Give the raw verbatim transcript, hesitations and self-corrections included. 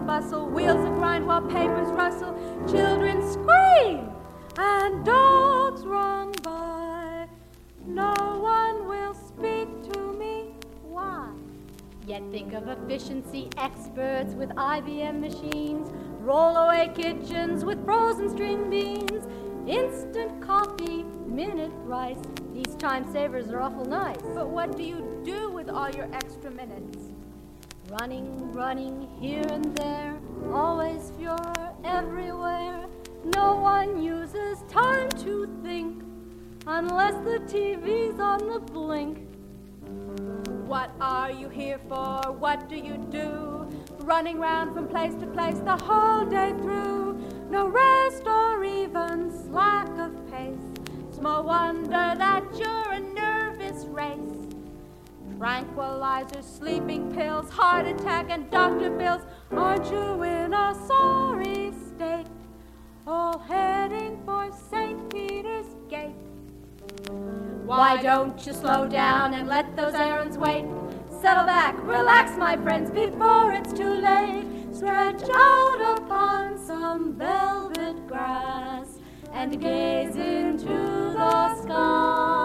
bustle, wheels a grind while papers rustle, children scream, and dogs run by. No one will speak to me. Why? Yet think of efficiency experts with I B M machines, roll-away kitchens with frozen string beans, instant coffee, minute rice. These time savers are awful nice. But what do you do with all your extra minutes? Running, running, here and there, always furor everywhere. No one uses time to think unless the T V's on the blink. What are you here for? What do you do? Running round from place to place the whole day through. No rest or even slack of pace. Small wonder that you're a nervous race. Tranquilizers, sleeping pills, heart attack and doctor bills. Aren't you in a sorry state? All heading for Saint Peter's Gate. Why don't you slow down and let those errands wait? Settle back, relax, my friends, before it's too late. Stretch out upon some velvet grass and gaze into the sky.